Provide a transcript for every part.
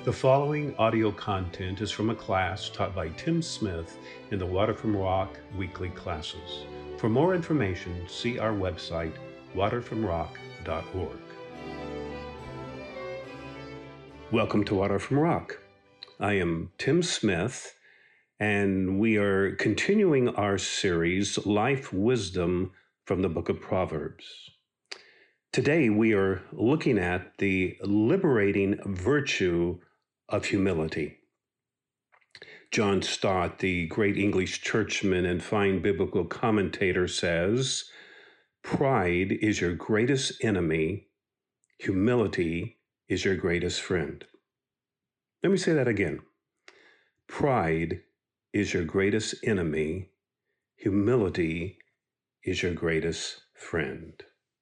The following audio content is from a class taught by Tim Smith in the Water from Rock weekly classes. For more information, see our website, waterfromrock.org. Welcome to Water from Rock. I am Tim Smith, and we are continuing our series, Life Wisdom from the Book of Proverbs. Today, we are looking at the liberating virtue of humility. John Stott, the great English churchman and fine biblical commentator, says, "Pride is your greatest enemy, humility is your greatest friend." Let me say that again. Pride is your greatest enemy, humility is your greatest friend.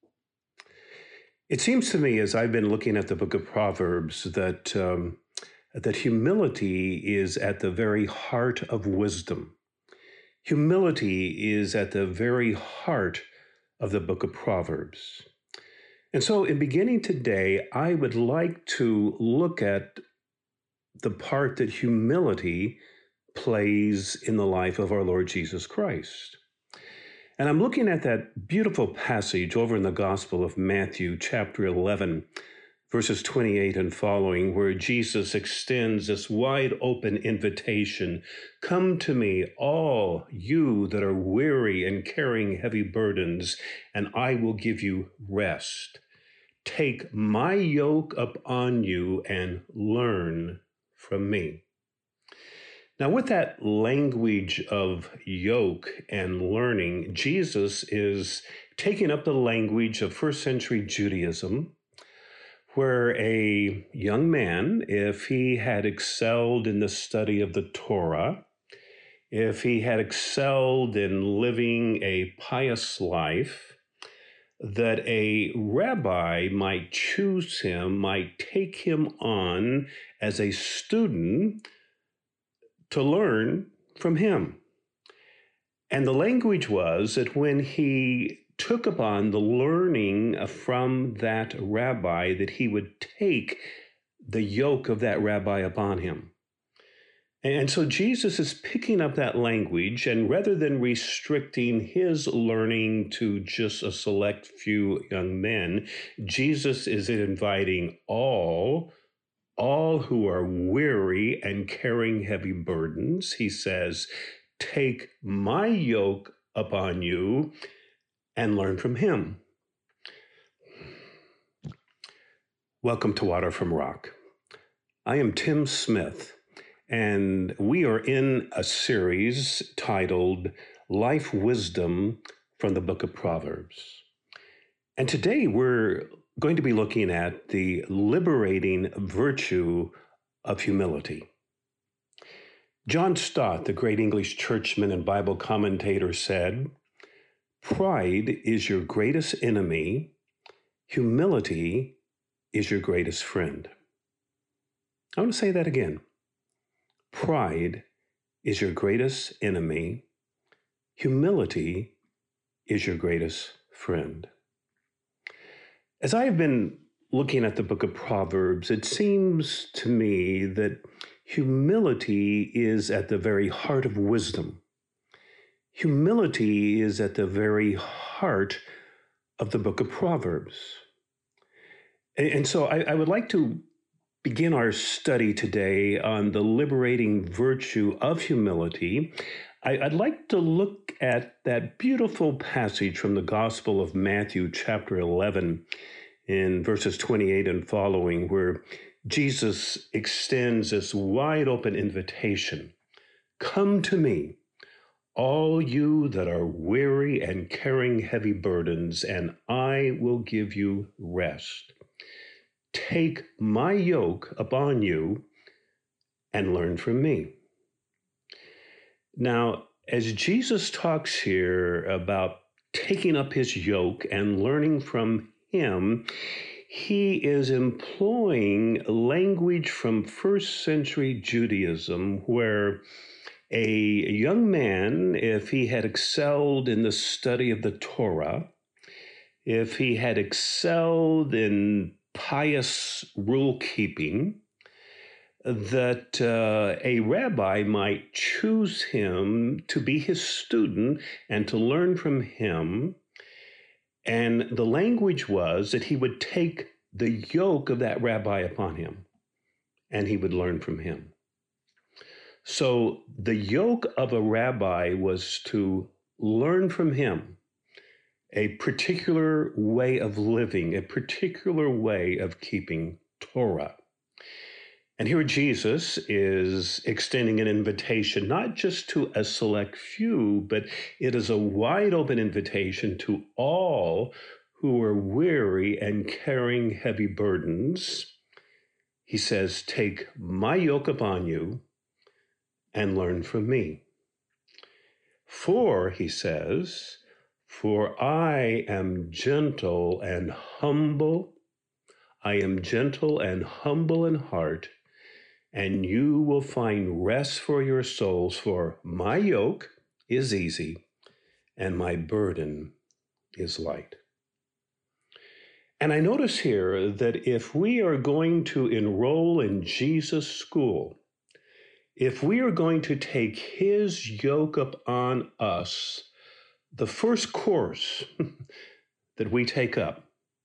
It seems to me, as I've been looking at the book of Proverbs, that humility is at the very heart of wisdom. Humility is at the very heart of the book of Proverbs. And so in beginning today, I would like to look at the part that humility plays in the life of our Lord Jesus Christ. And I'm looking at that beautiful passage over in the Gospel of Matthew, chapter 11, verses 28 and following, where Jesus extends this wide open invitation. "Come to me, all you that are weary and carrying heavy burdens, and I will give you rest. Take my yoke upon you and learn from me." Now, with that language of yoke and learning, Jesus is taking up the language of first century Judaism, where a young man, if he had excelled in the study of the Torah, if he had excelled in living a pious life, that a rabbi might choose him, might take him on as a student to learn from him. And the language was that when he took upon the learning from that rabbi, that he would take the yoke of that rabbi upon him. And so Jesus is picking up that language, and rather than restricting his learning to just a select few young men, Jesus is inviting all who are weary and carrying heavy burdens. He says, "Take my yoke upon you and learn from him." Welcome to Water from Rock. I am Tim Smith, and we are in a series titled Life Wisdom from the Book of Proverbs. And today we're going to be looking at the liberating virtue of humility. John Stott, the great English churchman and Bible commentator, said, "Pride is your greatest enemy, humility is your greatest friend." I want to say that again. Pride is your greatest enemy, humility is your greatest friend. As I have been looking at the book of Proverbs, it seems to me that humility is at the very heart of wisdom. Humility is at the very heart of the book of Proverbs. And so I would like to begin our study today on the liberating virtue of humility. I'd like to look at that beautiful passage from the Gospel of Matthew, chapter 11, in verses 28 and following, where Jesus extends this wide open invitation. "Come to me, all you that are weary and carrying heavy burdens, and I will give you rest. Take my yoke upon you and learn from me." Now, as Jesus talks here about taking up his yoke and learning from him, he is employing language from first century Judaism, where a young man, if he had excelled in the study of the Torah, if he had excelled in pious rule keeping, that a rabbi might choose him to be his student and to learn from him. And the language was that he would take the yoke of that rabbi upon him and he would learn from him. So the yoke of a rabbi was to learn from him a particular way of living, a particular way of keeping Torah. And here Jesus is extending an invitation, not just to a select few, but it is a wide open invitation to all who are weary and carrying heavy burdens. He says, "Take my yoke upon you and learn from me. For," he says, "for I am gentle and humble. I am gentle and humble in heart, and you will find rest for your souls, for my yoke is easy and my burden is light." And I notice here that if we are going to enroll in Jesus' school, if we are going to take his yoke upon us, the first course that we take up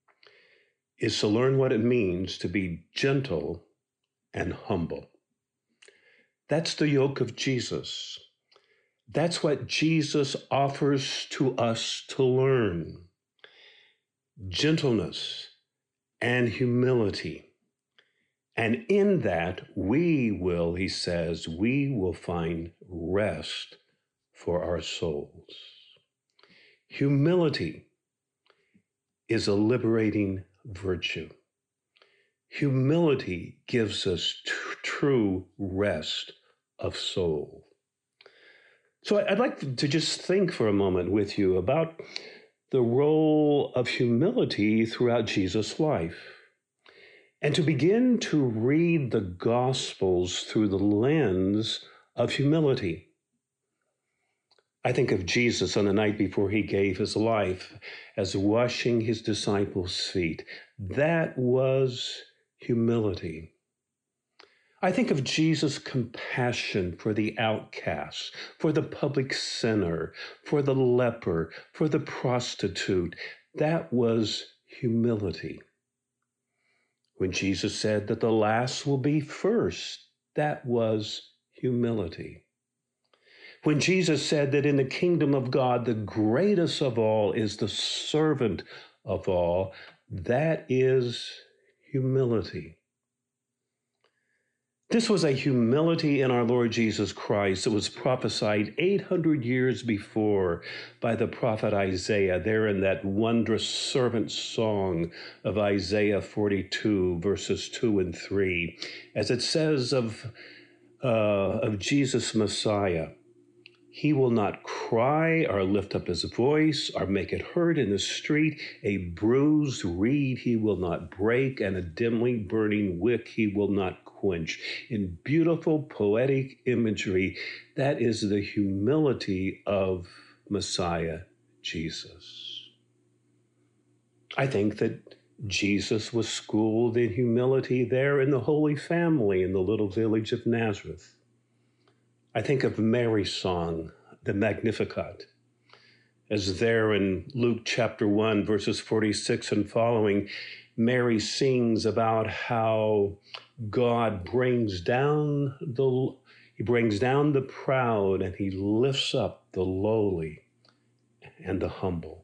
is to learn what it means to be gentle and humble. That's the yoke of Jesus. That's what Jesus offers to us to learn. Gentleness and humility. And in that, we will, he says, we will find rest for our souls. Humility is a liberating virtue. Humility gives us true rest of soul. So I'd like to just think for a moment with you about the role of humility throughout Jesus' life, and to begin to read the Gospels through the lens of humility. I think of Jesus on the night before he gave his life as washing his disciples' feet. That was humility. I think of Jesus' compassion for the outcast, for the public sinner, for the leper, for the prostitute. That was humility. When Jesus said that the last will be first, that was humility. When Jesus said that in the kingdom of God, the greatest of all is the servant of all, that is humility. This was a humility in our Lord Jesus Christ that was prophesied 800 years before by the prophet Isaiah, there in that wondrous servant song of Isaiah 42, verses 2 and 3, as it says of Jesus Messiah, "He will not cry or lift up his voice or make it heard in the street. A bruised reed he will not break, and a dimly burning wick he will not quench." In beautiful poetic imagery, that is the humility of Messiah Jesus. I think that Jesus was schooled in humility there in the Holy Family in the little village of Nazareth. I think of Mary's song, the Magnificat, as there in Luke chapter 1, verses 46 and following, Mary sings about how God brings down the proud and he lifts up the lowly and the humble.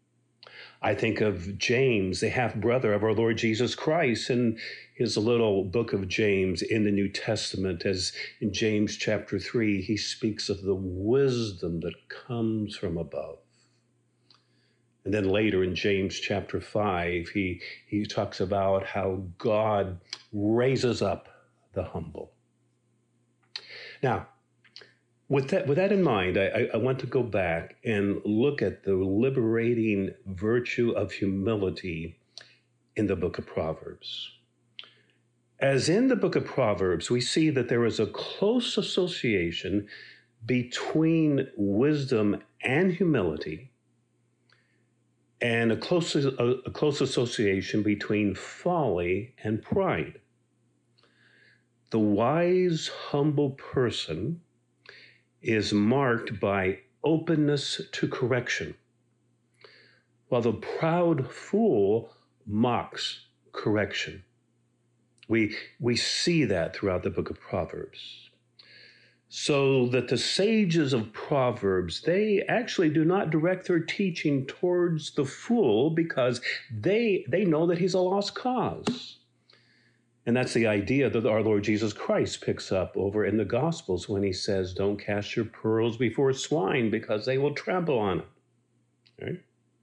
I think of James, the half-brother of our Lord Jesus Christ, in his little book of James in the New Testament, as in James chapter 3, he speaks of the wisdom that comes from above. And then later in James chapter 5, he talks about how God raises up the humble. Now, with that in mind, I want to go back and look at the liberating virtue of humility in the book of Proverbs. As in the book of Proverbs, we see that there is a close association between wisdom and humility, and a close association between folly and pride. The wise, humble person is marked by openness to correction, while the proud fool mocks correction. We see that throughout the book of Proverbs. So that the sages of Proverbs, they actually do not direct their teaching towards the fool because they know that he's a lost cause. And that's the idea that our Lord Jesus Christ picks up over in the Gospels when he says, don't cast your pearls before swine because they will trample on it. Right?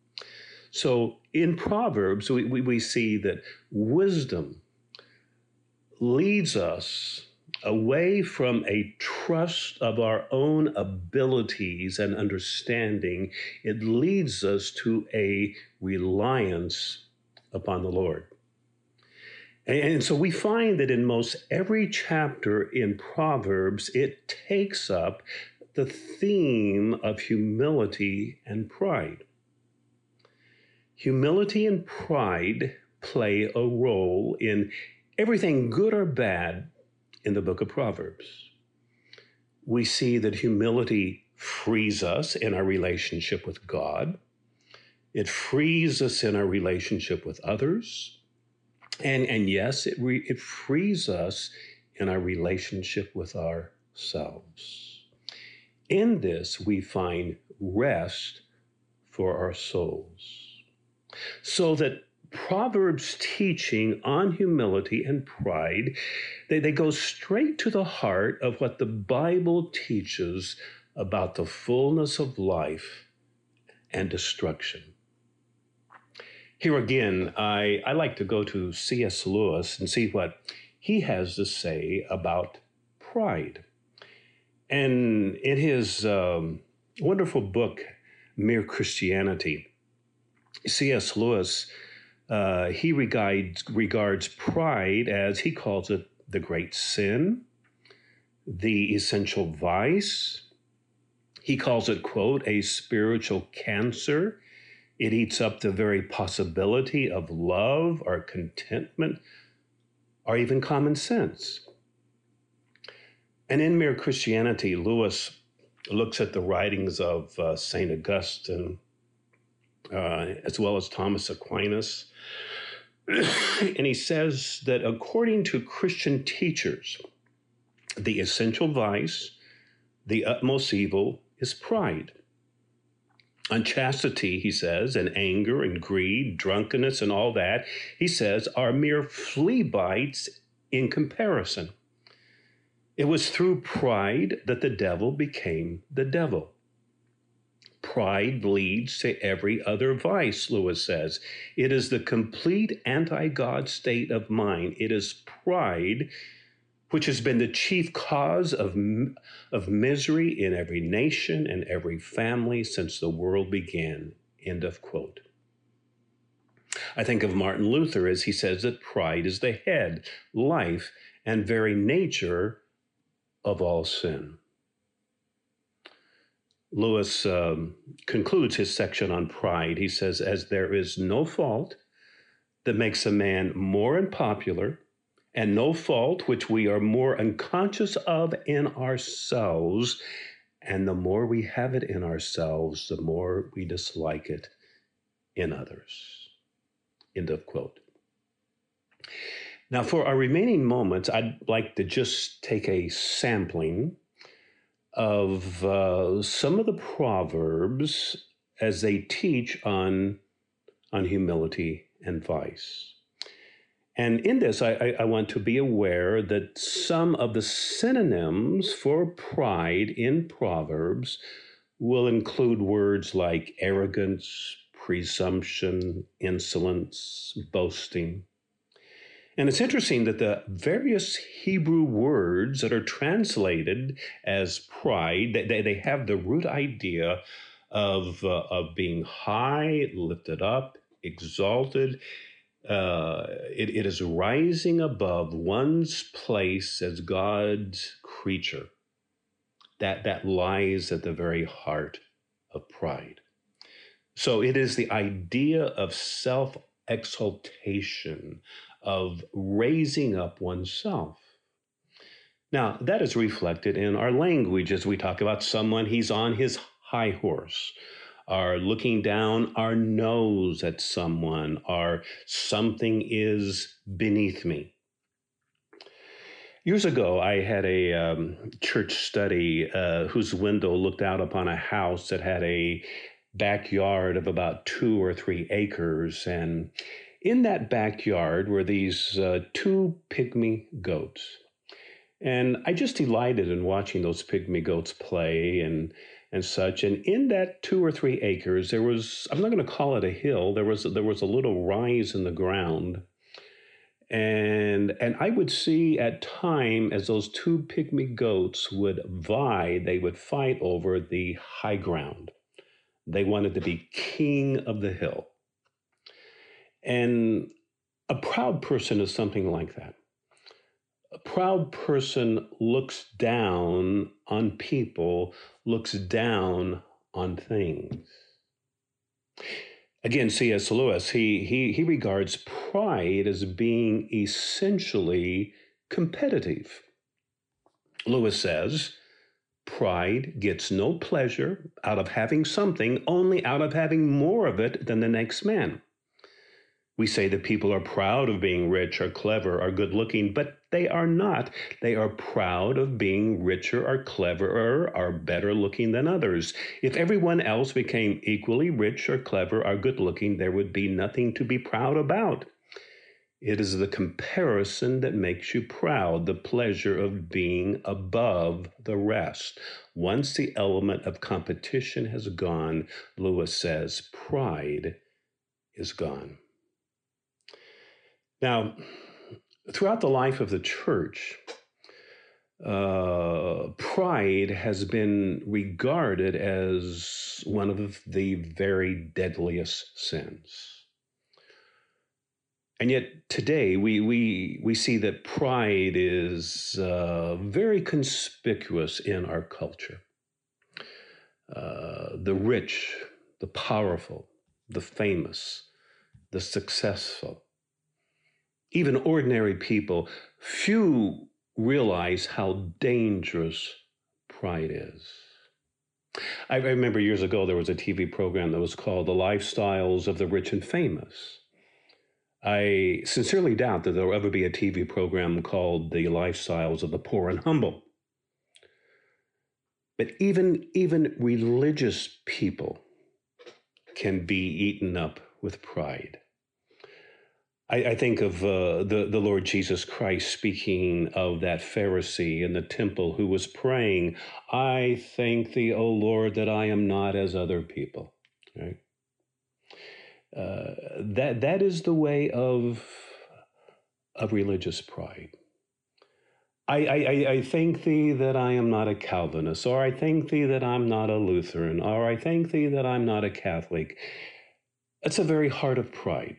So in Proverbs, we see that wisdom leads us away from a trust of our own abilities and understanding. It leads us to a reliance upon the Lord. And so we find that in most every chapter in Proverbs, it takes up the theme of humility and pride. Humility and pride play a role in everything good or bad in the book of Proverbs. We see that humility frees us in our relationship with God. It frees us in our relationship with others. And yes, it frees us in our relationship with ourselves. In this, we find rest for our souls. So that Proverbs' teaching on humility and pride, they go straight to the heart of what the Bible teaches about the fullness of life and destruction. Here again, I like to go to C.S. Lewis and see what he has to say about pride. And in his wonderful book, Mere Christianity, C.S. Lewis, he regards pride as, he calls it, the great sin, the essential vice. He calls it, quote, a spiritual cancer. It eats up the very possibility of love or contentment or even common sense. And in Mere Christianity, Lewis looks at the writings of St. Augustine, as well as Thomas Aquinas, and he says that according to Christian teachers, the essential vice, the utmost evil, is pride. Unchastity, he says, and anger and greed, drunkenness and all that, he says, are mere flea bites in comparison. It was through pride that the devil became the devil. Pride leads to every other vice, Lewis says. It is the complete anti-God state of mind. It is pride which has been the chief cause of misery in every nation and every family since the world began. End of quote. I think of Martin Luther as he says that pride is the head, life, and very nature of all sin. Lewis concludes his section on pride. He says, as there is no fault that makes a man more unpopular, and no fault which we are more unconscious of in ourselves, and the more we have it in ourselves, the more we dislike it in others. End of quote. Now, for our remaining moments, I'd like to just take a sampling of some of the Proverbs as they teach on humility and vice. And in this, I want to be aware that some of the synonyms for pride in Proverbs will include words like arrogance, presumption, insolence, boasting. And it's interesting that the various Hebrew words that are translated as pride, they have the root idea of being high, lifted up, exalted. It is rising above one's place as God's creature. That lies at the very heart of pride. So it is the idea of self-exaltation, of raising up oneself. Now, that is reflected in our language as we talk about someone, he's on his high horse, or looking down our nose at someone, or something is beneath me. Years ago, I had a church study whose window looked out upon a house that had a backyard of about 2 or 3 acres. And in that backyard were these two pygmy goats. And I just delighted in watching those pygmy goats play and such. And in that 2 or 3 acres, there was, I'm not going to call it a hill, there was a little rise in the ground. And I would see at time as those two pygmy goats would vie, they would fight over the high ground. They wanted to be king of the hill. And a proud person is something like that. A proud person looks down on people, looks down on things. Again, C.S. Lewis, he regards pride as being essentially competitive. Lewis says, pride gets no pleasure out of having something, only out of having more of it than the next man. We say that people are proud of being rich or clever or good looking, but they are not. They are proud of being richer or cleverer or better looking than others. If everyone else became equally rich or clever or good looking, there would be nothing to be proud about. It is the comparison that makes you proud, the pleasure of being above the rest. Once the element of competition has gone, Lewis says, pride is gone. Now, throughout the life of the church, pride has been regarded as one of the very deadliest sins. And yet today we see that pride is very conspicuous in our culture. The rich, the powerful, the famous, the successful, even ordinary people, few realize how dangerous pride is. I remember years ago there was a TV program that was called The Lifestyles of the Rich and Famous. I sincerely doubt that there will ever be a TV program called The Lifestyles of the Poor and Humble. But even religious people can be eaten up with pride. I think of the Lord Jesus Christ speaking of that Pharisee in the temple who was praying, I thank thee, O Lord, that I am not as other people. Right? That is the way of religious pride. I thank thee that I am not a Calvinist, or I thank thee that I'm not a Lutheran, or I thank thee that I'm not a Catholic. It's a very heart of pride.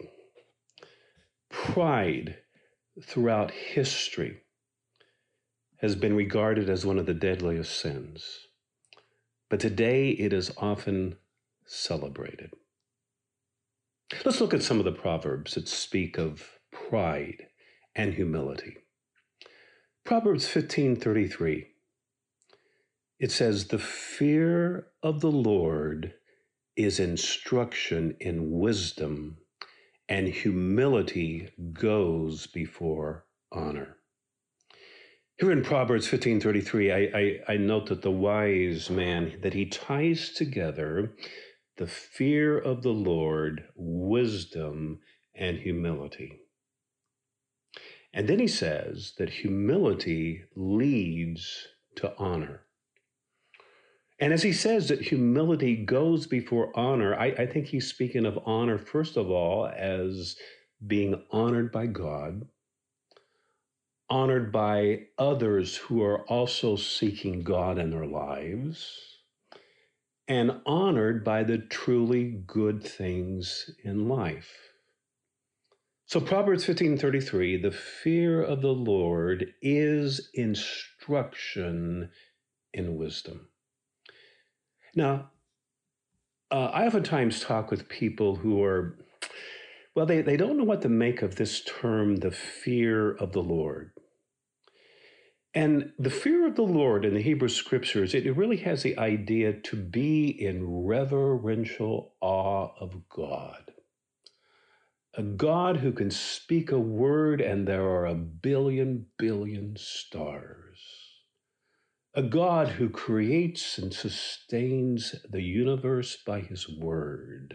Pride throughout history has been regarded as one of the deadliest sins, but today it is often celebrated. Let's look at some of the proverbs that speak of pride and humility. Proverbs 15:33. It says, "The fear of the Lord is instruction in wisdom, and humility goes before honor." Here in Proverbs 15:33, I note that the wise man, that he ties together the fear of the Lord, wisdom, and humility. And then he says that humility leads to honor. And as he says that humility goes before honor, I think he's speaking of honor, first of all, as being honored by God, honored by others who are also seeking God in their lives, and honored by the truly good things in life. So Proverbs 15:33, the fear of the Lord is instruction in wisdom. Now, I oftentimes talk with people who are, well, they don't know what to make of this term, the fear of the Lord. And the fear of the Lord in the Hebrew scriptures, it really has the idea to be in reverential awe of God. A God who can speak a word and there are a billion stars. A God who creates and sustains the universe by his word.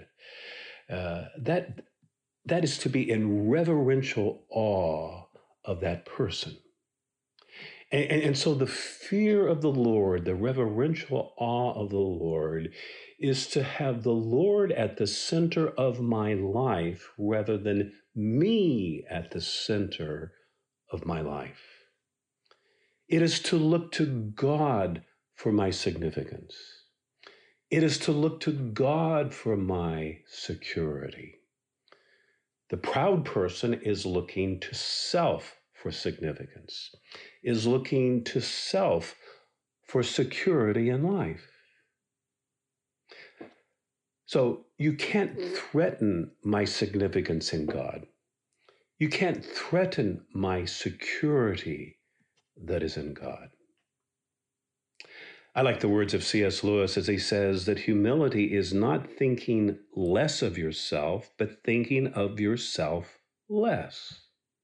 That is to be in reverential awe of that person. And so the fear of the Lord, the reverential awe of the Lord, is to have the Lord at the center of my life rather than me at the center of my life. It is to look to God for my significance. It is to look to God for my security. The proud person is looking to self for significance, is looking to self for security in life. So you can't threaten my significance in God. You can't threaten my security that is in God. I like the words of C.S. Lewis as he says that humility is not thinking less of yourself, but thinking of yourself less.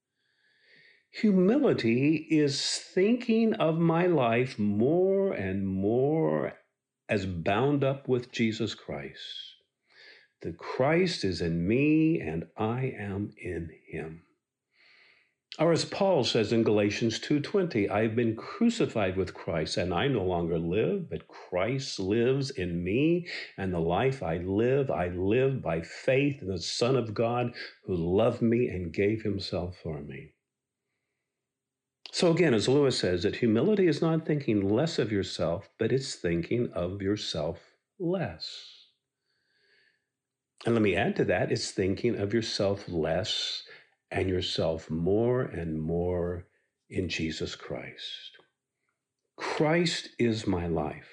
Humility is thinking of my life more and more as bound up with Jesus Christ. That Christ is in me and I am in him. Or as Paul says in Galatians 2:20, I have been crucified with Christ, and I no longer live, but Christ lives in me, and the life I live by faith in the Son of God who loved me and gave himself for me. So again, as Lewis says, that humility is not thinking less of yourself, but it's thinking of yourself less. And let me add to that, it's thinking of yourself less and yourself more and more in Jesus Christ. Christ is my life.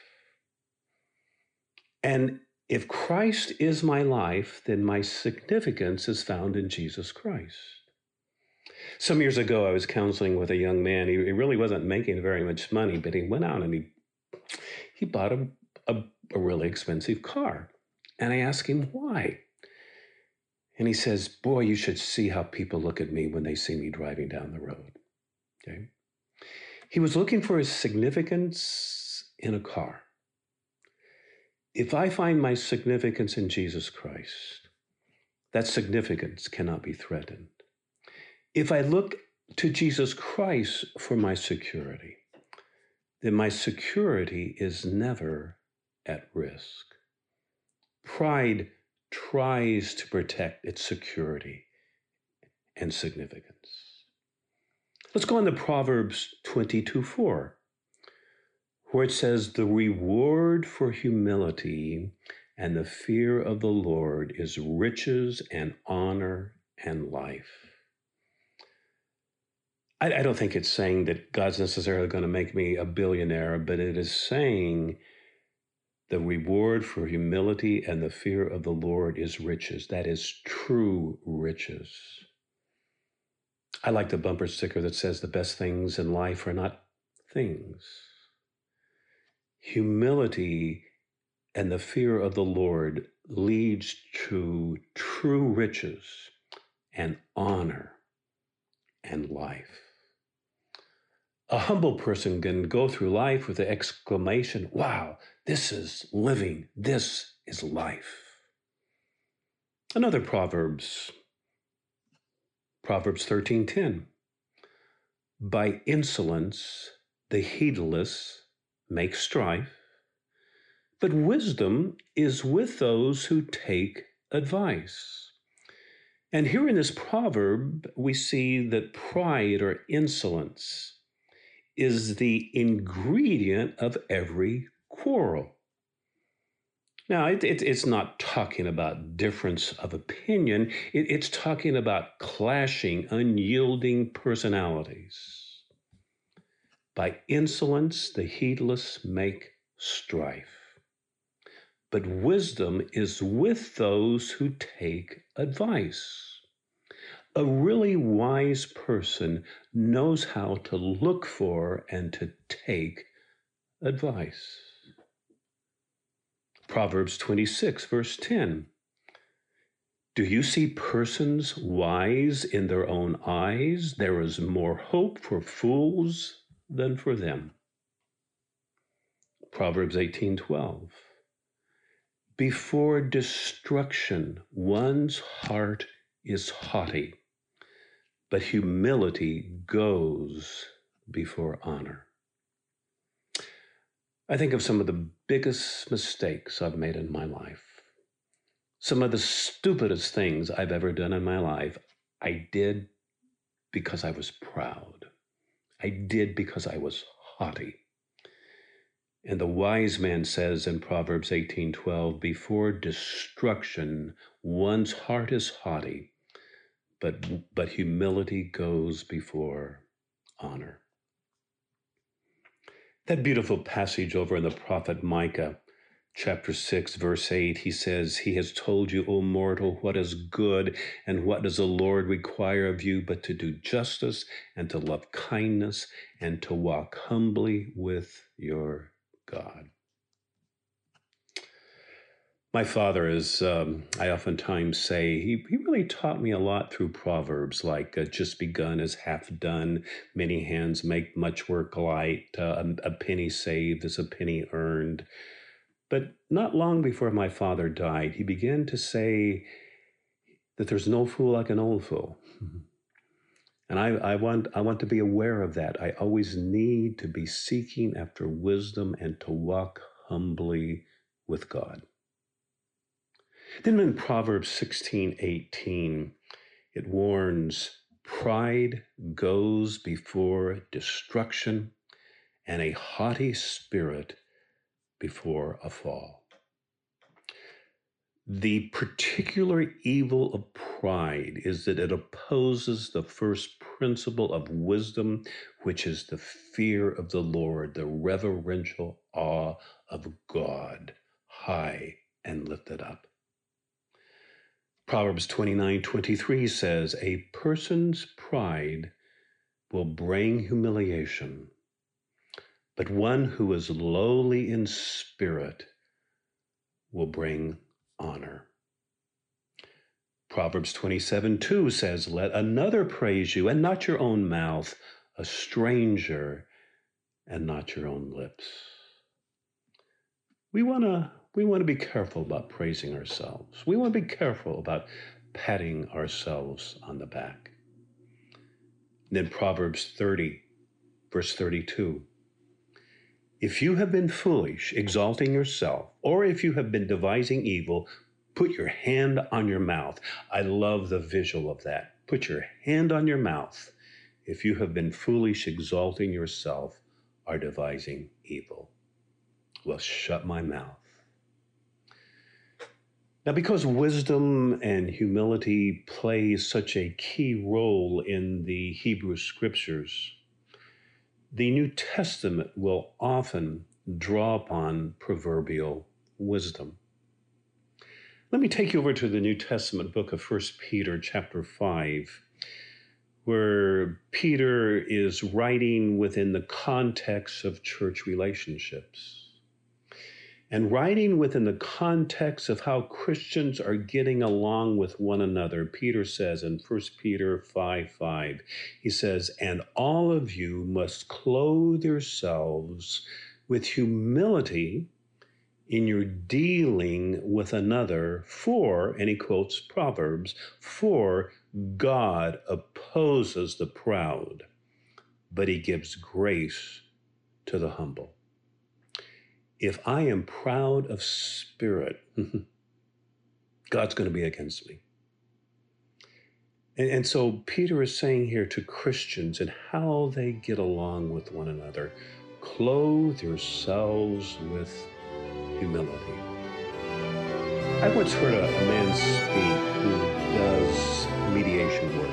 And if Christ is my life, then my significance is found in Jesus Christ. Some years ago, I was counseling with a young man. He really wasn't making very much money, but he went out and he bought a really expensive car. And I asked him why. And he says, boy, you should see how people look at me when they see me driving down the road. Okay? He was looking for his significance in a car. If I find my significance in Jesus Christ, that significance cannot be threatened. If I look to Jesus Christ for my security, then my security is never at risk. Pride tries to protect its security and significance. Let's go on to Proverbs 22:4, where it says, the reward for humility and the fear of the Lord is riches and honor and life. I don't think it's saying that God's necessarily going to make me a billionaire, but it is saying the reward for humility and the fear of the Lord is riches. That is true riches. I like the bumper sticker that says the best things in life are not things. Humility and the fear of the Lord leads to true riches and honor and life. A humble person can go through life with the exclamation, wow, this is living, this is life. Another Proverbs 13:10. By insolence the heedless make strife, but wisdom is with those who take advice. And here in this proverb, we see that pride or insolence is the ingredient of every quarrel. Now, it's not talking about difference of opinion. It's talking about clashing, unyielding personalities. By insolence, the heedless make strife. But wisdom is with those who take advice. A really wise person knows how to look for and to take advice. Proverbs 26, verse 10. Do you see persons wise in their own eyes? There is more hope for fools than for them. Proverbs 18:12. Before destruction, one's heart is haughty, but humility goes before honor. I think of some of the biggest mistakes I've made in my life. Some of the stupidest things I've ever done in my life, I did because I was proud. I did because I was haughty. And the wise man says in Proverbs 18:12, before destruction, one's heart is haughty, but humility goes before honor. That beautiful passage over in the prophet Micah, chapter 6, verse 8, he says, He has told you, O mortal, what is good, and what does the Lord require of you but to do justice and to love kindness and to walk humbly with your God. My father is, I oftentimes say, he really taught me a lot through Proverbs, like just begun is half done, many hands make much work light, a penny saved is a penny earned. But not long before my father died, he began to say that there's no fool like an old fool. And I want to be aware of that. I always need to be seeking after wisdom and to walk humbly with God. Then in Proverbs 16:18, it warns, pride goes before destruction and a haughty spirit before a fall. The particular evil of pride is that it opposes the first principle of wisdom, which is the fear of the Lord, the reverential awe of God, high and lifted up. Proverbs 29:23 says, a person's pride will bring humiliation, but one who is lowly in spirit will bring honor. Proverbs 27:2 says, let another praise you and not your own mouth, a stranger and not your own lips. We want to be careful about praising ourselves. We want to be careful about patting ourselves on the back. And then Proverbs 30, verse 32. If you have been foolish, exalting yourself, or if you have been devising evil, put your hand on your mouth. I love the visual of that. Put your hand on your mouth if you have been foolish, exalting yourself, or devising evil. Well, shut my mouth. Now, because wisdom and humility play such a key role in the Hebrew Scriptures, the New Testament will often draw upon proverbial wisdom. Let me take you over to the New Testament book of 1 Peter chapter 5, where Peter is writing within the context of church relationships. And writing within the context of how Christians are getting along with one another, Peter says in 1 Peter 5:5, he says, and all of you must clothe yourselves with humility in your dealing with another, for, and he quotes Proverbs, for God opposes the proud, but he gives grace to the humble. If I am proud of spirit, God's going to be against me. And so Peter is saying here to Christians and how they get along with one another, clothe yourselves with humility. I once heard a man speak who does mediation work.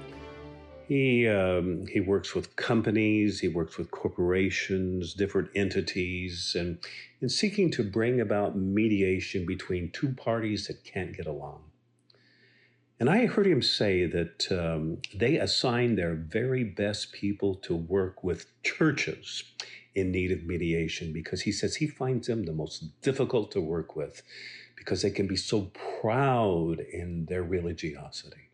He works with companies, he works with corporations, different entities, and in seeking to bring about mediation between two parties that can't get along. And I heard him say that they assign their very best people to work with churches in need of mediation because he says he finds them the most difficult to work with because they can be so proud in their religiosity.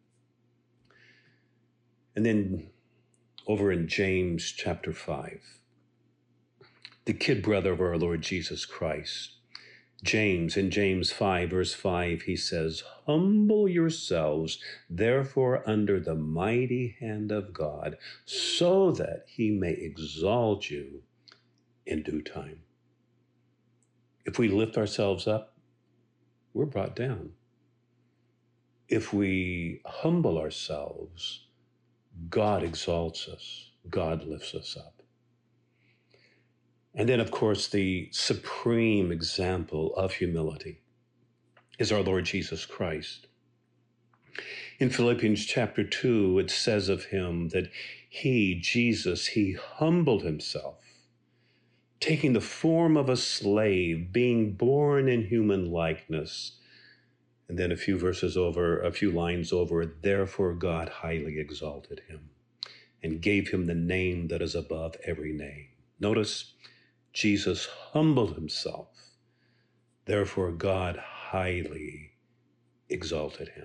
And then over in James chapter 5, the kid brother of our Lord Jesus Christ, James, in James 5, verse 5, he says, "Humble yourselves, therefore, under the mighty hand of God, so that he may exalt you in due time." If we lift ourselves up, we're brought down. If we humble ourselves, God exalts us. God lifts us up. And then, of course, the supreme example of humility is our Lord Jesus Christ. In Philippians chapter 2, it says of him that he, Jesus, he humbled himself, taking the form of a slave, being born in human likeness. And then a few lines over, therefore God highly exalted him and gave him the name that is above every name. Notice, Jesus humbled himself, therefore God highly exalted him.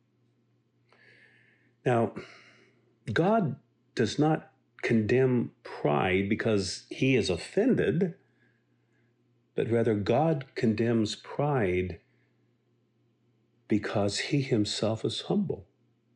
Now, God does not condemn pride because he is offended, but rather God condemns pride because he himself is humble.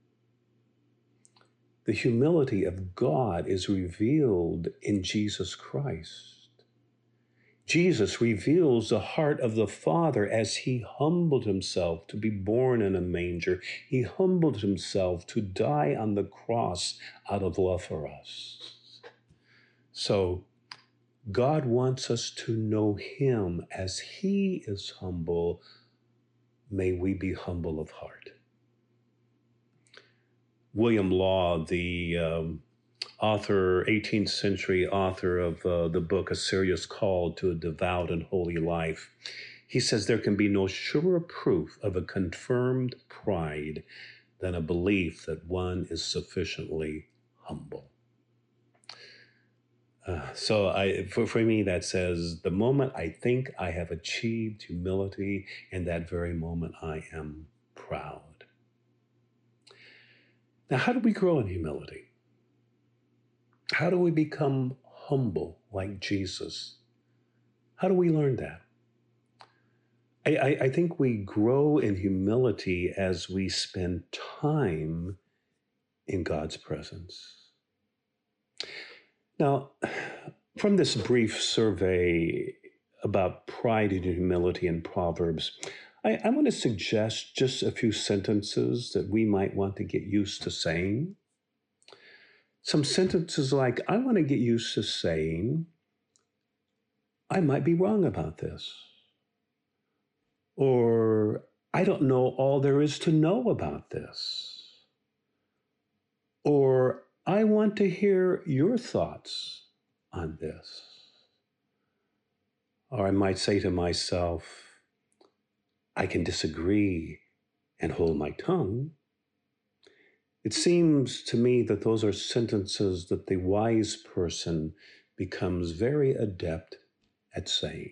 The humility of God is revealed in Jesus Christ. Jesus reveals the heart of the Father as he humbled himself to be born in a manger. He humbled himself to die on the cross out of love for us. So God wants us to know him as he is humble. May we be humble of heart. William Law, the author, 18th century author of the book A Serious Call to a Devout and Holy Life, he says there can be no surer proof of a confirmed pride than a belief that one is sufficiently humble. For me, that says the moment I think I have achieved humility, in that very moment I am proud. Now, how do we grow in humility? How do we become humble like Jesus? How do we learn that? I think we grow in humility as we spend time in God's presence. Now, from this brief survey about pride and humility in Proverbs, I want to suggest just a few sentences that we might want to get used to saying. Some sentences like, I want to get used to saying, I might be wrong about this. Or, I don't know all there is to know about this. Or, I want to hear your thoughts on this. Or I might say to myself, I can disagree and hold my tongue. It seems to me that those are sentences that the wise person becomes very adept at saying.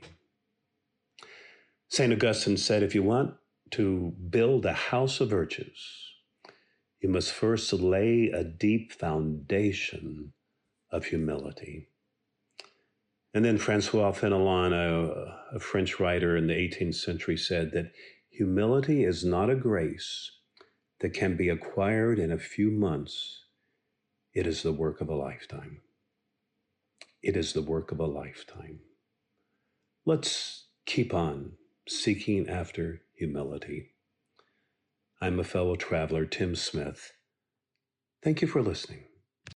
St. Augustine said, if you want to build a house of virtues, you must first lay a deep foundation of humility. And then Francois Fenelon, a French writer in the 18th century, said that humility is not a grace that can be acquired in a few months. It is the work of a lifetime. It is the work of a lifetime. Let's keep on seeking after humility. I'm a fellow traveler, Tim Smith. Thank you for listening.